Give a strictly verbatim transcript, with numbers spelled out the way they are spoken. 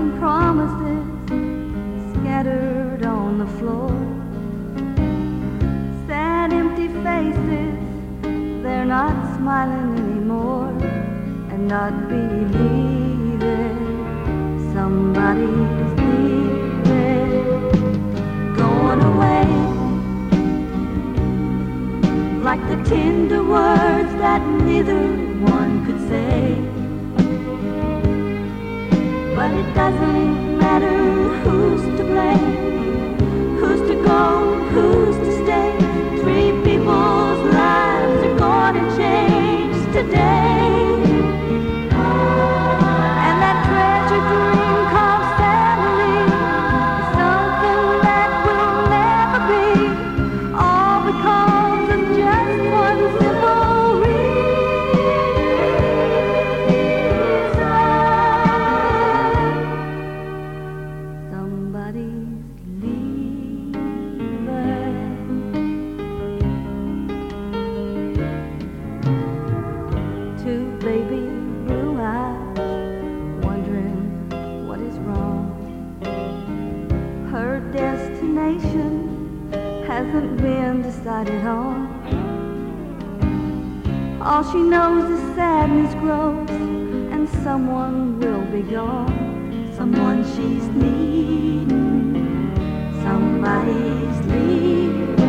broken promises scattered on the floor. Sad empty faces, they're not smiling anymore, and not believing somebody's leaving, going away, like the tender words that neither one could say. But it doesn't matter who's to blame, who's to go, who's to stay. Three people's lives are gonna change today. And that treasured dream called family is something that will never be, all because of just one simple reason. Somebody's two baby blue eyes, wondering what is wrong. Her destination hasn't been decided on. All she knows is sadness grows, and someone will be gone. Someone she's needing, somebody's leaving.